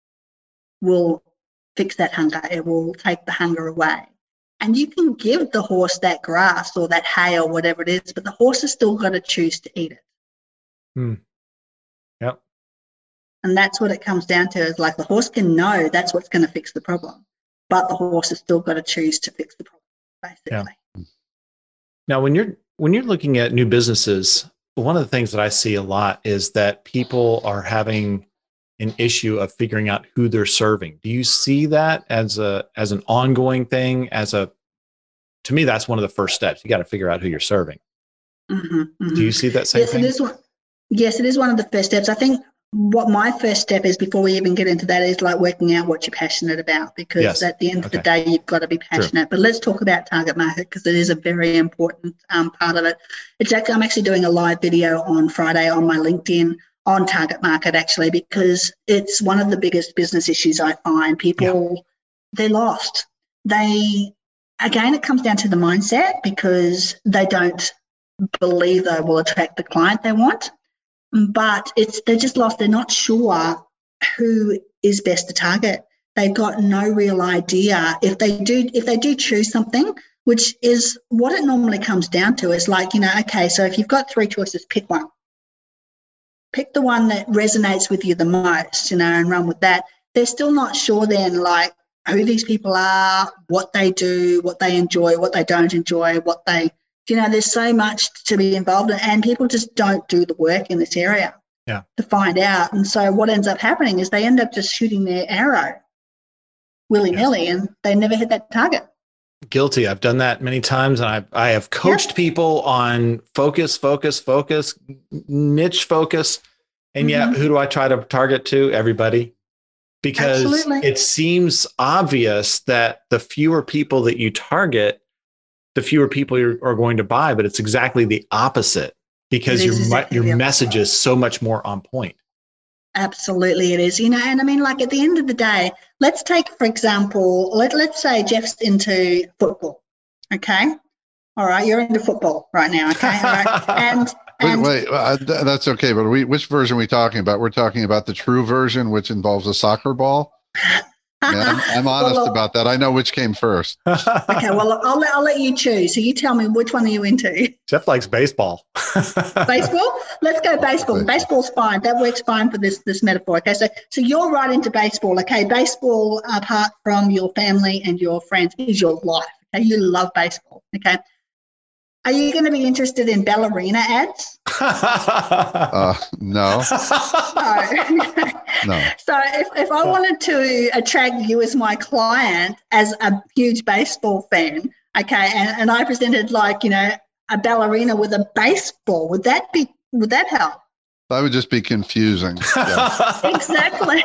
will fix that hunger. It will take the hunger away. And you can give the horse that grass or that hay or whatever it is, but the horse has still got to choose to eat it. Hmm. Yep. And that's what it comes down to, is like the horse can know that's what's going to fix the problem, but the horse has still got to choose to fix the problem, basically. Yeah. Now, when you're when you're looking at new businesses, one of the things that I see a lot is that people are having an issue of figuring out who they're serving. Do you see that as a as an ongoing thing? As a to me, that's one of the first steps. You got to figure out who you're serving. Mm-hmm, mm-hmm. Do you see that same yes, thing? It is one, yes, it is one of the first steps. I think what my first step is, before we even get into that, is like working out what you're passionate about, because yes. at the end of okay. the day, you've got to be passionate. True. But let's talk about target market, because it is a very important um, part of it. It's actually, I'm actually doing a live video on Friday on my LinkedIn on target market, actually, because it's one of the biggest business issues I find. People, yeah. they're lost. They, again, it comes down to the mindset, because they don't believe they will attract the client they want. But it's they're just lost. They're not sure who is best to target. They've got no real idea. If they do, if they do choose something, which is what it normally comes down to, is like, you know, okay, so if you've got three choices, pick one. Pick the one that resonates with you the most, you know, and run with that. They're still not sure then, like, who these people are, what they do, what they enjoy, what they don't enjoy, what they... You know, there's so much to be involved in, and people just don't do the work in this area yeah. to find out. And so what ends up happening is they end up just shooting their arrow willy-nilly, yes. and they never hit that target. Guilty. I've done that many times, and I I have coached yep. people on focus, focus, focus, niche focus, and mm-hmm. yet who do I try to target to? Everybody. Because Absolutely. It seems obvious that the fewer people that you target, the fewer people are going to buy, but it's exactly the opposite, because your exactly your message is so much more on point. Absolutely, it is. You know, and I mean, like, at the end of the day, let's take, for example, let, let's say Jeff's into football, okay? All right, you're into football right now, okay? All right. And, and wait, wait uh, th- that's okay, but we, which version are we talking about? We're talking about the true version, which involves a soccer ball? Yeah, I'm, I'm honest well, about that. I know which came first. Okay, well, I'll let, I'll let you choose. So you tell me, which one are you into? Jeff likes baseball. Baseball? Let's go baseball. Baseball's fine. That works fine for this this metaphor. Okay, so so you're right into baseball. Okay, baseball, apart from your family and your friends, is your life. Okay, you love baseball. Okay. Are you going to be interested in ballerina ads? uh, no. No. No. So if, if I wanted to attract you as my client, as a huge baseball fan, okay, and, and I presented, like, you know, a ballerina with a baseball, would that be, would that help? That would just be confusing. Yeah. Exactly.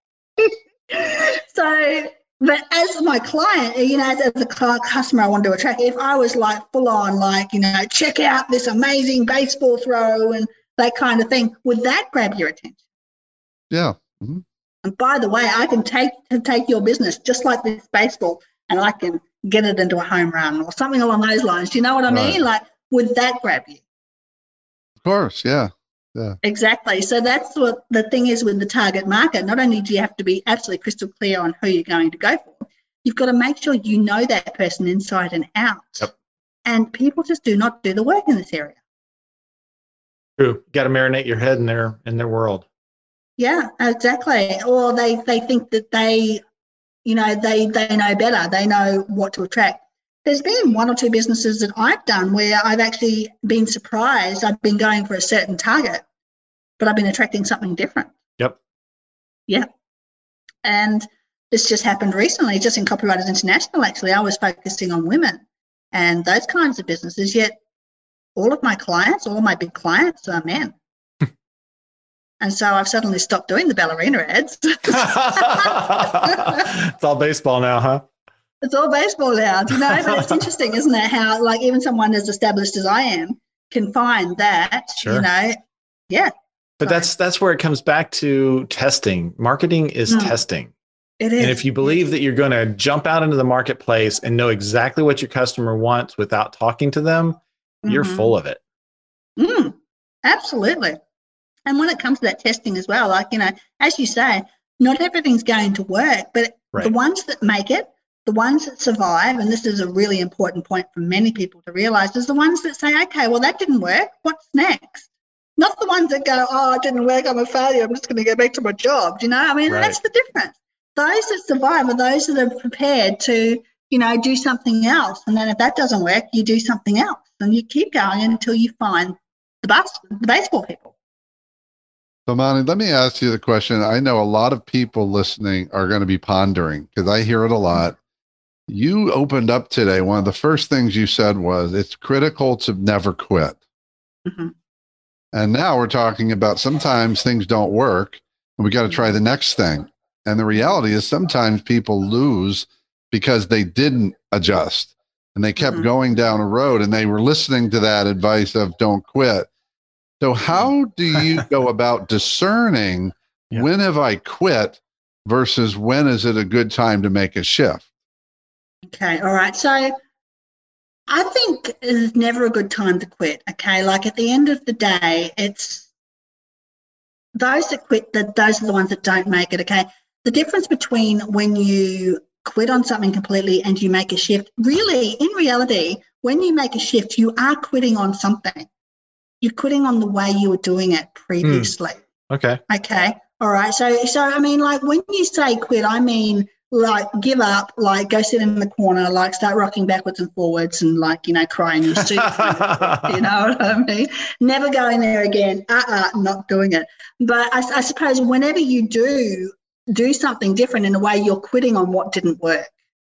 So, but as my client, you know, as, as a customer I want to attract, if I was like full on, like, you know, check out this amazing baseball throw and that kind of thing, would that grab your attention? Yeah. Mm-hmm. And by the way, I can take to take your business just like this baseball, and I can get it into a home run or something along those lines. Do you know what I Right. mean? Like, would that grab you? Of course. Yeah. Yeah. Exactly. So that's what the thing is with the target market. Not only do you have to be absolutely crystal clear on who you're going to go for, you've got to make sure you know that person inside and out. Yep. And people just do not do the work in this area. True. You got to marinate your head in their in their world. Yeah, exactly. Or they, they think that they, you know, they, they know better. They know what to attract. There's been one or two businesses that I've done where I've actually been surprised. I've been going for a certain target, but I've been attracting something different. Yep. Yeah. And this just happened recently, just in Copywriters International, actually. I was focusing on women and those kinds of businesses, yet all of my clients, all of my big clients are men. And so I've suddenly stopped doing the ballerina ads. It's all baseball now, huh? It's all baseball now, do you know? But it's interesting, isn't it? How, like, even someone as established as I am can find that, Sure. you know, yeah. But that's that's where it comes back to testing. Marketing is Mm. testing. It is. And if you believe that you're going to jump out into the marketplace and know exactly what your customer wants without talking to them, you're Mhm. full of it. Mm, absolutely. And when it comes to that testing as well, like, you know, as you say, not everything's going to work, but Right. the ones that make it, the ones that survive, and this is a really important point for many people to realize, is the ones that say, okay, well, that didn't work. What's next? Not the ones that go, oh, it didn't work. I'm a failure. I'm just going to go back to my job. Do you know? I mean, Right. that's the difference. Those that survive are those that are prepared to, you know, do something else. And then if that doesn't work, you do something else. And you keep going until you find the, bus, the baseball people. So, Monty, let me ask you the question. I know a lot of people listening are going to be pondering because I hear it a lot. You opened up today. One of the first things you said was it's critical to never quit. Mm-hmm. And now we're talking about sometimes things don't work and we got to try the next thing. And the reality is sometimes people lose because they didn't adjust and they kept Mhm. going down a road and they were listening to that advice of don't quit. So how do you go about discerning Yeah. when have I quit versus when is it a good time to make a shift? Okay, all right. So I think it's never a good time to quit. Okay, like at the end of the day, it's those that quit, that those are the ones that don't make it. Okay, the difference between when you quit on something completely and you make a shift, really, in reality, when you make a shift, you are quitting on something. You're quitting on the way you were doing it previously. Okay. Okay. All right. So, so I mean, like when you say quit, I mean, like give up, like go sit in the corner, like start rocking backwards and forwards and like, you know, cry in your suit. You know what I mean? Never go in there again. Uh-uh, not doing it. But I, I suppose whenever you do do something different in a way, you're quitting on what didn't work.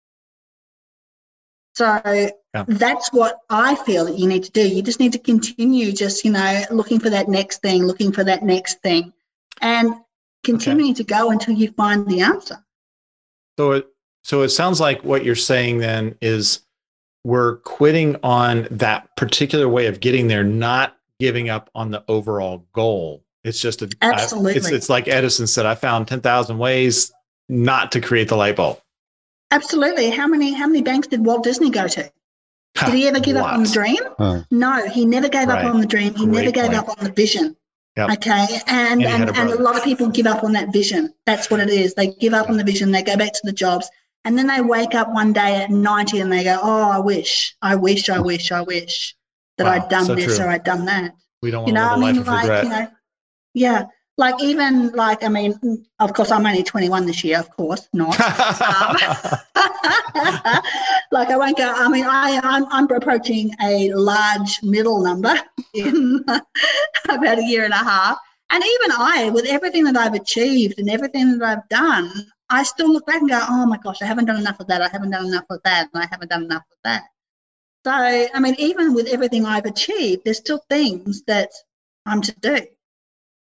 So Yeah. that's what I feel that you need to do. You just need to continue just, you know, looking for that next thing, looking for that next thing, and continuing to go until you find the answer. So it so it sounds like what you're saying then is we're quitting on that particular way of getting there, not giving up on the overall goal. It's just a Absolutely. I, it's it's like Edison said, I found ten thousand ways not to create the light bulb. Absolutely. How many how many banks did Walt Disney go to? Did he ever give up on the Lots. dream? Huh. No, he never gave Right. up on the dream. He Great never gave point. up on the vision. Yep. Okay. And And he had and, a and a brother. lot of people give up on that vision. That's what it is. They give up on the vision, they go back to the jobs, and then they wake up one day at ninety and they go, oh, I wish, I wish, I wish, I wish that Wow, I'd done so this true. or I'd done that. We don't You want to know, live I a life mean, of like, regret. you know, yeah. Like even like, I mean, of course, I'm only twenty-one this year, of course, not. Um, like I won't go. I mean, I I'm, I'm approaching a large middle number in about a year and a half, and even I, with everything that I've achieved and everything that I've done, I still look back and go, oh my gosh, I haven't done enough of that. I haven't done enough of that, and I haven't done enough of that. So I mean, even with everything I've achieved, there's still things that I'm to do.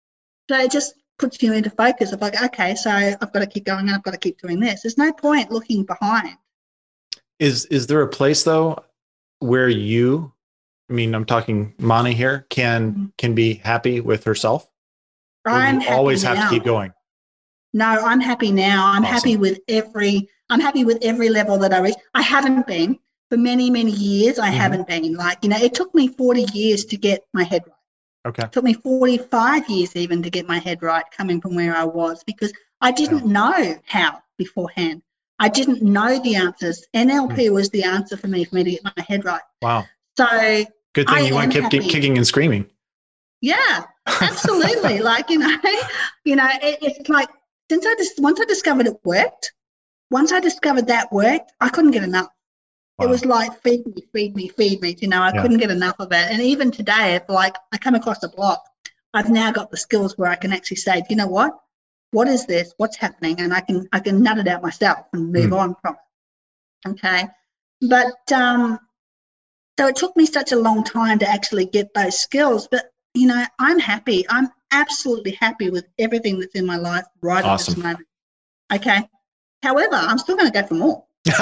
So it just puts you into focus of like, okay, so I've got to keep going and I've got to keep doing this. There's no point looking behind. Is is there a place though where you, I mean, I'm talking Mani here, can mm-hmm. can be happy with herself? I'm you always now. have to keep going. No, I'm happy now. I'm awesome. happy with every. I'm happy with every level that I reach. I haven't been for many many years. I mm-hmm. haven't been like you know. It took me forty years to get my head right. Okay. It took me forty-five years even to get my head right, coming from where I was, because I didn't yeah. know how beforehand. I didn't know the answers. N L P mm. was the answer for me for me to get my head right. Wow. So good thing I you weren't kept happy. kicking and screaming. Yeah, absolutely. like you know, you know, it, it's like since I just once I discovered it worked, once I discovered that worked, I couldn't get enough. Wow. It was like feed me, feed me, feed me. You know, I yeah. couldn't get enough of it. And even today, if like I come across a block, I've now got the skills where I can actually say, you know what, what is this? What's happening? And I can I can nut it out myself and move mm. on from it. Okay, but um, so it took me such a long time to actually get those skills. But you know, I'm happy. I'm absolutely happy with everything that's in my life right awesome. at this moment. Okay. However, I'm still going to go for more.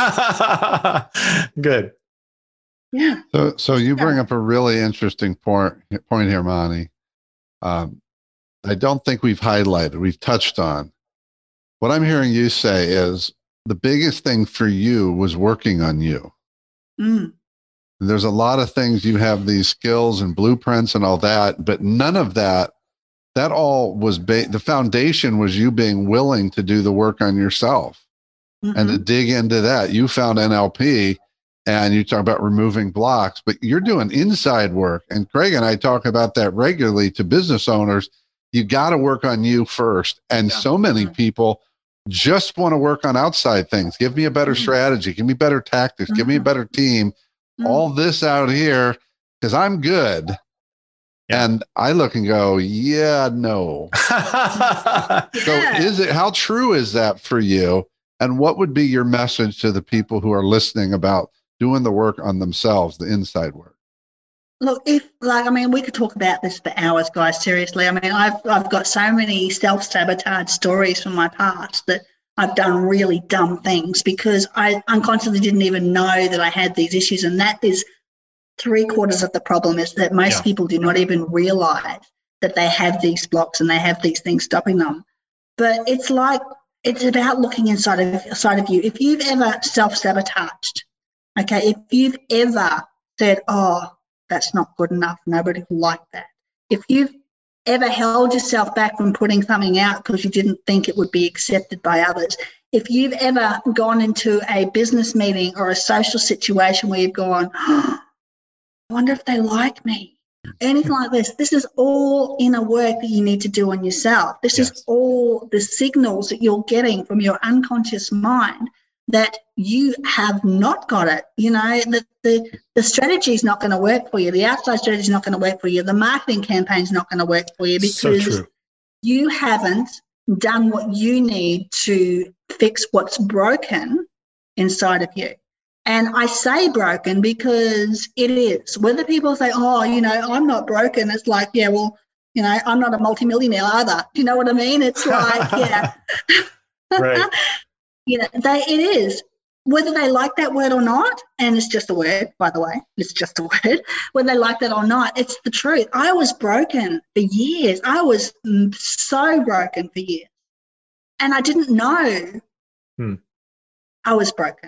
Good. Yeah. So, so you bring up a really interesting point point here, Mani. Um, I don't think we've highlighted. We've touched on. What I'm hearing you say is the biggest thing for you was working on you. Mm. There's a lot of things you have these skills and blueprints and all that, but none of that. That all was ba- the foundation was you being willing to do the work on yourself. Mm-hmm. And to dig into that, you found N L P and you talk about removing blocks, but you're doing inside work. And Craig and I talk about that regularly to business owners. You got to work on you first. And yeah. so many people just want to work on outside things. Give me a better mm-hmm. strategy. Give me better tactics. Mm-hmm. Give me a better team. Mm-hmm. All this out here because I'm good. Yeah. And I look and go, yeah, no. yeah. So is it, how true is that for you? And what would be your message to the people who are listening about doing the work on themselves, the inside work? Look, if like, I mean, we could talk about this for hours, guys, seriously. I mean, I've, I've got so many self-sabotage stories from my past that I've done really dumb things because I unconsciously didn't even know that I had these issues. And that is three quarters of the problem, is that most yeah. people do not even realize that they have these blocks and they have these things stopping them. But it's like, it's about looking inside of, inside of you. If you've ever self-sabotaged, okay, if you've ever said, oh, that's not good enough, nobody will like that. If you've ever held yourself back from putting something out because you didn't think it would be accepted by others, if you've ever gone into a business meeting or a social situation where you've gone, oh, I wonder if they like me, anything like this, this is all inner work that you need to do on yourself. This yes. is all the signals that you're getting from your unconscious mind that you have not got it. You know, the, the, the strategy is not going to work for you. The outside strategy is not going to work for you. The marketing campaign is not going to work for you because so you haven't done what you need to fix what's broken inside of you. And I say broken because it is. Whether people say, oh, you know, I'm not broken, it's like, yeah, well, you know, I'm not a multimillionaire either. Do you know what I mean? It's like, yeah. Right. You know, they, it is. Whether they like that word or not, and it's just a word, by the way, it's just a word, whether they like that or not, it's the truth. I was broken for years. I was so broken for years. And I didn't know hmm. I was broken.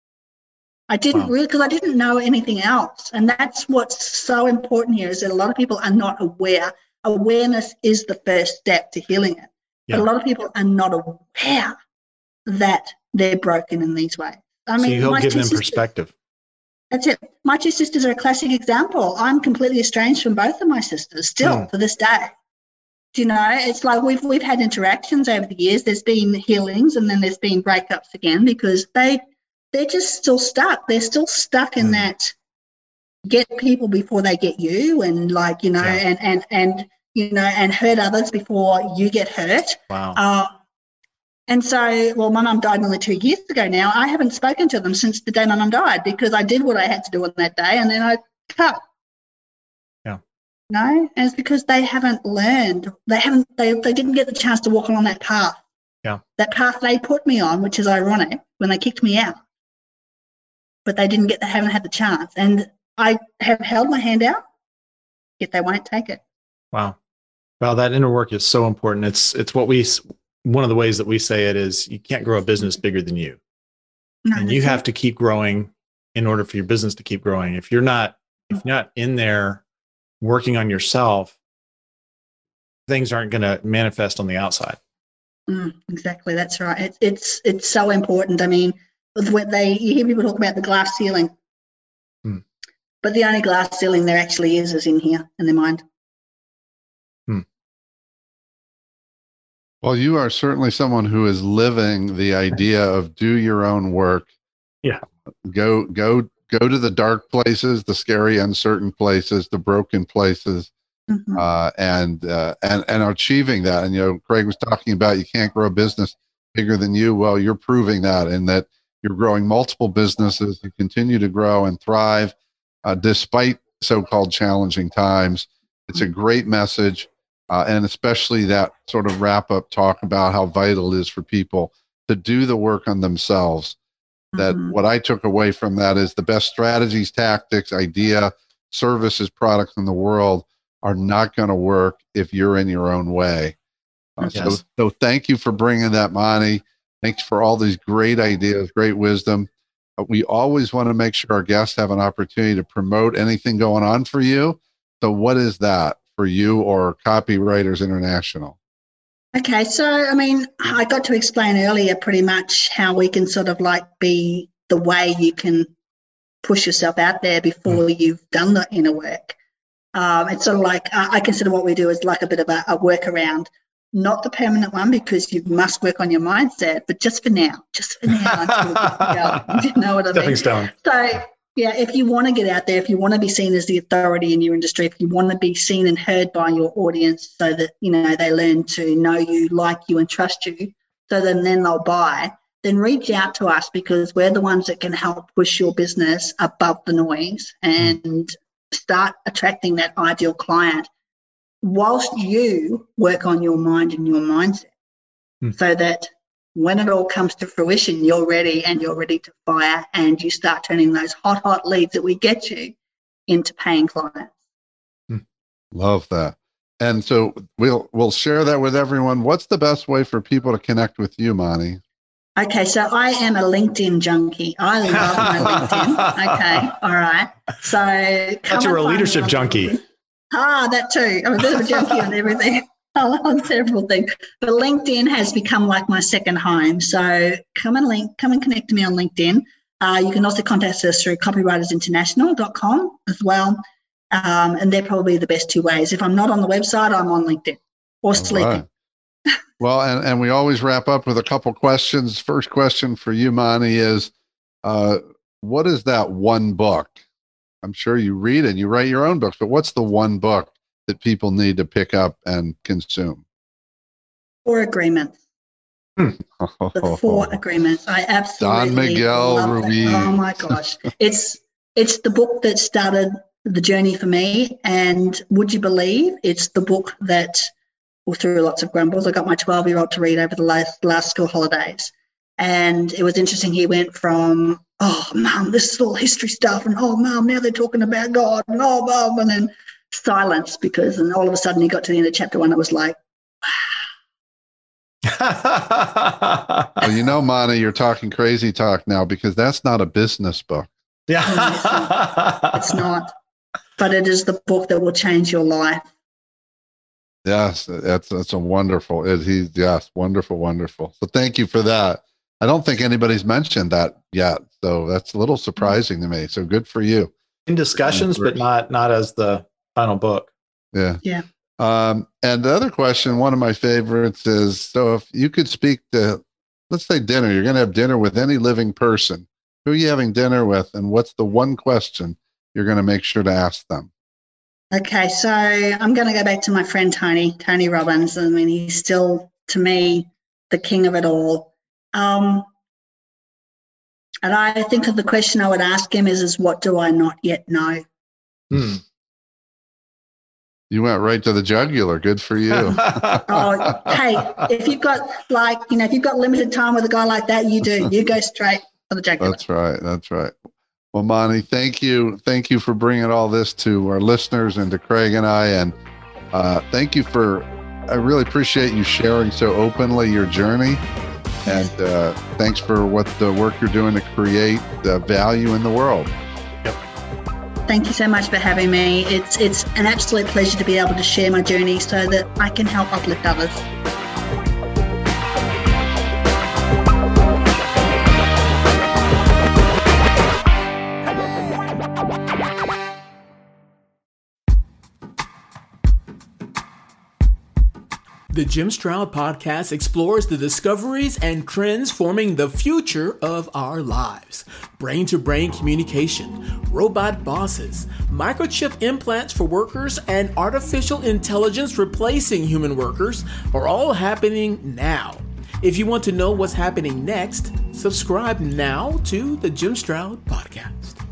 I didn't wow. really, because I didn't know anything else. And that's what's so important here, is that a lot of people are not aware. Awareness is the first step to healing it. Yeah. But a lot of people are not aware that they're broken in these ways. I mean, so you'll give them sisters, perspective. That's it. My two sisters are a classic example. I'm completely estranged from both of my sisters still mm. to this day. Do you know, it's like we've we've had interactions over the years. There's been healings and then there's been breakups again because they they're just still stuck. They're still stuck in mm. that get people before they get you, and like, you know, yeah. and and and you know, and hurt others before you get hurt. Wow. Uh, and so, well, my mum died nearly two years ago now. I haven't spoken to them since the day my mum died because I did what I had to do on that day and then I cut. Yeah. No, and it's because they haven't learned. They haven't. They they didn't get the chance to walk along that path. Yeah. That path they put me on, which is ironic, when they kicked me out. But they didn't get. They haven't had the chance, and I have held my hand out, yet they won't take it. Wow. Well, that inner work is so important. It's it's what we one of the ways that we say it is you can't grow a business bigger than you, No, and you that's have it. to keep growing in order for your business to keep growing. If you're not if you're not in there working on yourself, things aren't going to manifest on the outside. Mm, exactly, that's right. It's it's it's so important. I mean, with what they you hear people talk about the glass ceiling, Hmm. but the only glass ceiling there actually is is in here in their mind. Hmm. Well, you are certainly someone who is living the idea of do your own work. Yeah. Go, go, go to the dark places, the scary, uncertain places, the broken places, Mhm. uh, and, uh, and, and achieving that. And, you know, Craig was talking about, you can't grow a business bigger than you. Well, you're proving that in that you're growing multiple businesses. You continue to grow and thrive, uh, despite so-called challenging times. It's a great message. Uh, and especially that sort of wrap up talk about how vital it is for people to do the work on themselves. That Mhm. what I took away from that is the best strategies, tactics, idea, services, products in the world are not going to work if you're in your own way. Uh, Yes. so, so thank you for bringing that, Monty. Thanks for all these great ideas, great wisdom. Uh, we always want to make sure our guests have an opportunity to promote anything going on for you. So what is that for you or Copywriters International? Okay, so I mean, I got to explain earlier pretty much how we can sort of like be the way you can push yourself out there before mm. you've done the inner work. Um, it's sort of like uh, I consider what we do as like a bit of a, a workaround, not the permanent one because you must work on your mindset, but just for now, just for now until we get going. Do you know what I Stepping mean? stone. So yeah, if you want to get out there, if you want to be seen as the authority in your industry, if you want to be seen and heard by your audience so that, you know, they learn to know you, like you and trust you, so then, then they'll buy, then reach out to us because we're the ones that can help push your business above the noise and mm. start attracting that ideal client whilst you work on your mind and your mindset mm. so that when it all comes to fruition, you're ready and you're ready to fire and you start turning those hot, hot leads that we get you into paying clients. Love that. And so we'll we'll share that with everyone. What's the best way for people to connect with you, Monty? Okay, so I am a LinkedIn junkie. I love my LinkedIn. Okay, all right. So I thought you were a leadership junkie. Ah, that too. I'm a bit of a junkie on everything. On several things, but LinkedIn has become like my second home. So come and link, come and connect to me on LinkedIn. Uh, you can also contact us through copywriters international dot com as well, um, and they're probably the best two ways. If I'm not on the website, I'm on LinkedIn or All sleeping. Right. Well, and, and we always wrap up with a couple questions. First question for you, Monty, is uh, what is that one book? I'm sure you read and you write your own books, but what's the one book that people need to pick up and consume? Four Agreements. Hmm. The Four Agreements. I absolutely Don Miguel love Ruiz. That. Oh my gosh. It's it's the book that started the journey for me. And would you believe it's the book that, well, through lots of grumbles, I got my twelve-year-old to read over the last, last school holidays. And it was interesting. He went from, oh, Mum, this is all history stuff. And, oh, Mum, now they're talking about God. And, oh, Mum, and then silence because, and all of a sudden he got to the end of chapter one. It was like, wow. Well, you know, Monty, you're talking crazy talk now because that's not a business book. Yeah. No, it's not. It's not. But it is the book that will change your life. Yes, that's that's a wonderful. It, he, yes, wonderful, wonderful. So thank you for that. I don't think anybody's mentioned that yet, so that's a little surprising to me. So good for you. In discussions, but not not as the final book. Yeah. Yeah. Um, and the other question, one of my favorites is, so if you could speak to, let's say dinner, you're going to have dinner with any living person. Who are you having dinner with? And what's the one question you're going to make sure to ask them? Okay. So I'm going to go back to my friend, Tony, Tony Robbins. I mean, he's still, to me, the king of it all. Um, and I think of the question I would ask him is, is what do I not yet know? Hmm. You went right to the jugular. Good for you. Oh, hey, if you've got like, you know, if you've got limited time with a guy like that, you do. You go straight for the jugular. That's right. That's right. Well, Monty, thank you. Thank you for bringing all this to our listeners and to Craig and I. And uh, thank you for, I really appreciate you sharing so openly your journey. And uh, thanks for what the work you're doing to create the value in the world. Thank you so much for having me. It's it's an absolute pleasure to be able to share my journey so that I can help uplift others. The Jim Stroud Podcast explores the discoveries and trends forming the future of our lives. Brain-to-brain communication, robot bosses, microchip implants for workers, and artificial intelligence replacing human workers are all happening now. If you want to know what's happening next, subscribe now to the Jim Stroud Podcast.